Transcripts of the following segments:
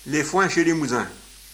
Les foins chez les Mousins.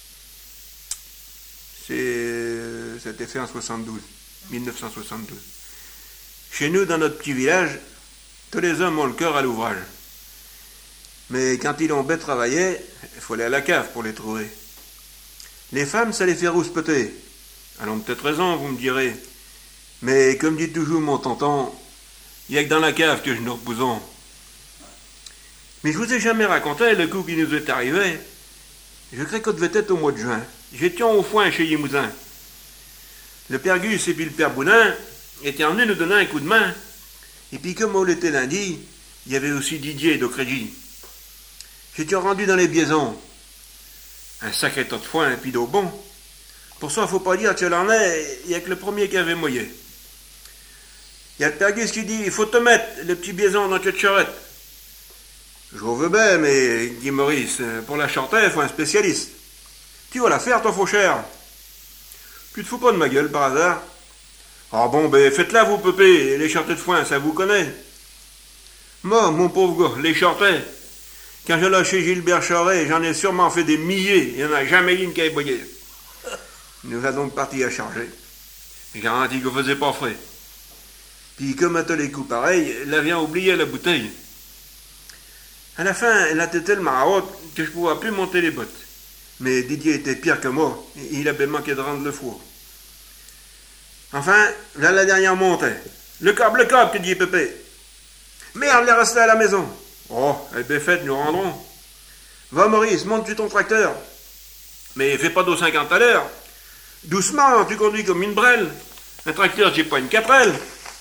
C'était fait en 1972. Chez nous, dans notre petit village, tous les hommes ont le cœur à l'ouvrage. Mais quand ils ont bien travaillé, il faut aller à la cave pour les trouver. Les femmes, ça les fait rouspeuter. Elles ont peut-être raison, vous me direz. Mais comme dit toujours mon tonton, il n'y a que dans la cave que je nous reposons. Mais je vous ai jamais raconté le coup qui nous est arrivé. Je crois qu'on devait être au mois de juin. J'étais au foin chez Yémouzin. Le père Gus et puis le père Bounin étaient venus nous donner un coup de main. Et puis comme on l'était lundi, il y avait aussi Didier d'Ocrégy. J'étais rendu dans les biaisons. Un sacré tas de foin et puis d'eau bon. Pour ça, il ne faut pas dire que l'en est, il n'y a que le premier qui avait mouillé. Il y a le père Gus qui dit, il faut te mettre le petit biaison dans cette charrette. Je vous veux bien, mais, dit Maurice, pour la chanter, il faut un spécialiste. Tu vas la faire, toi, fauchère. Tu te fous pas de ma gueule, par hasard? Ah bon, ben, faites-la, vous, pépé, les charrettes de foin, ça vous connaît. Moi, mon pauvre gars, les charrettes, quand je l'ai chez Gilbert Charret, j'en ai sûrement fait des milliers, il n'y en a jamais une qui a boyé. Nous voilà donc partis à charger. J'ai garanti qu'on faisait pas frais. Puis, comme à tous les coups pareils, la vient oublier la bouteille. À la fin, elle était tellement haute que je ne pouvais plus monter les bottes. Mais Didier était pire que moi. Il avait manqué de rendre le four. Enfin, là, la dernière montée. Le câble, que dit Pépé. Merde, elle est restée à la maison. Oh, elle est bien faite, nous rendrons. Va, Maurice, monte-tu ton tracteur. Mais fais pas d'eau 50 à l'heure. Doucement, tu conduis comme une brêle. Un tracteur, c'est pas une caprelle.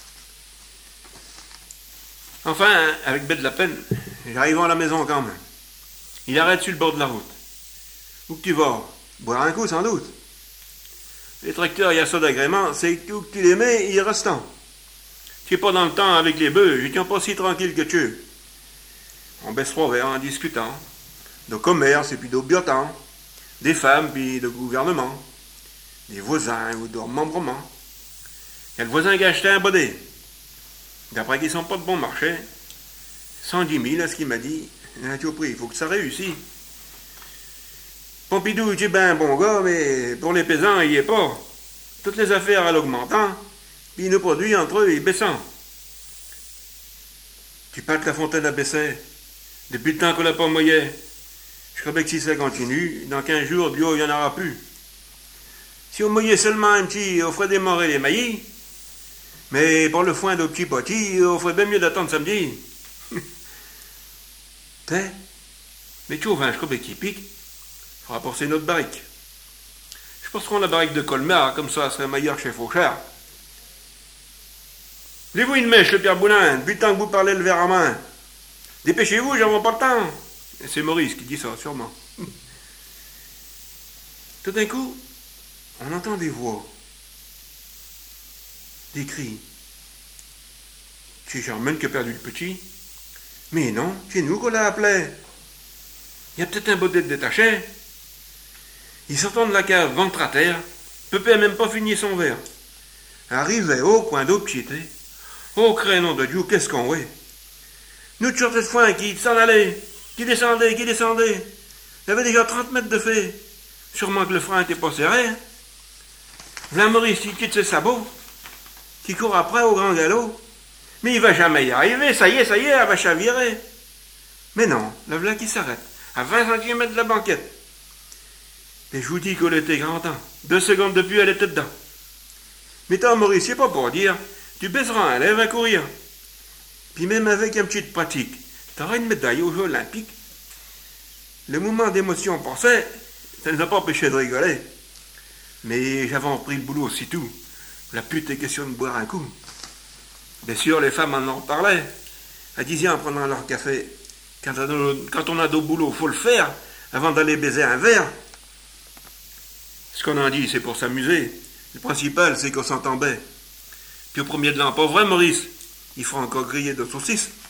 Enfin, avec bête de la peine, j'arrive à la maison quand même. Il arrête sur le bord de la route. Où que tu vas? Boire un coup, sans doute. Les tracteurs, il y a ça d'agrément, c'est que où que tu les mets, il est restant. Tu n'es pas dans le temps avec les bœufs, je tiens pas si tranquille que tu. On baisse trois verres en discutant. De commerce et puis de biotan. Des femmes puis de gouvernement. Des voisins ou de remembrement. Il y a le voisin qui a acheté un baudet. D'après qu'ils sont pas de bon marché. 110 000, à ce qu'il m'a dit. Tu au prix, il faut que ça réussisse. Pompidou, tu es ben un bon gars, mais pour les paysans, il n'y est pas. Toutes les affaires à l'augmentant, puis nos produits entre eux, ils baissant. Tu parles que la fontaine a baissé. Depuis le temps qu'on l'a pas mouillé. Je crois bien que si ça continue, dans 15 jours, de l'eau, il n'y en aura plus. Si on mouillait seulement un petit, on ferait démarrer les maillis. Mais pour le foin de petits potis, on ferait bien mieux d'attendre samedi. T'es? Mais tu ouvres un scrobé qui pique, il faudra porter notre barrique. Je pense qu'on la barrique de Colmar, comme ça serait meilleur chez Fauchard. Voulez-vous une mèche, le Père Boulin, depuis le temps que vous parlez le verre à main? Dépêchez-vous, j'en vois pas le temps. Et c'est Maurice qui dit ça, sûrement. Tout d'un coup, on entend des voix, des cris. C'est Germaine qui a perdu le petit. Mais non, c'est nous qu'on l'a appelé. Il y a peut-être un baudet détaché. Il sortant de la cave, ventre à terre. Pépé n'a même pas fini son verre. Arrivé au coin d'eau piété. Oh, crénom de Dieu, qu'est-ce qu'on est? Nous de sortes de foin qui s'en allaient, qui descendaient. Il y avait déjà 30 mètres de fait. Sûrement que le frein n'était pas serré. V'là Maurice qui quitte ses sabots, qui court après au grand galop. Mais il va jamais y arriver, ça y est, elle va chavirer. Mais non, la voilà qui s'arrête, à 20 cm de la banquette. Et je vous dis qu'elle était grand temps. 2 secondes de plus, elle était dedans. Mais toi, Maurice, c'est pas pour dire, tu baisseras un lèvre à courir. Puis même avec un petit pratique, t'auras une médaille aux Jeux Olympiques. Le moment d'émotion passait, ça ne nous a pas empêché de rigoler. Mais j'avais repris le boulot aussitôt. La pute est question de boire un coup. Bien sûr, les femmes en parlaient. Elles disaient en prenant leur café, quand on a de boulot, il faut le faire avant d'aller baiser un verre. Ce qu'on en dit, c'est pour s'amuser. Le principal, c'est qu'on s'entend bien. Puis au premier de l'an, pas vrai, Maurice? Il faut encore griller de saucisses.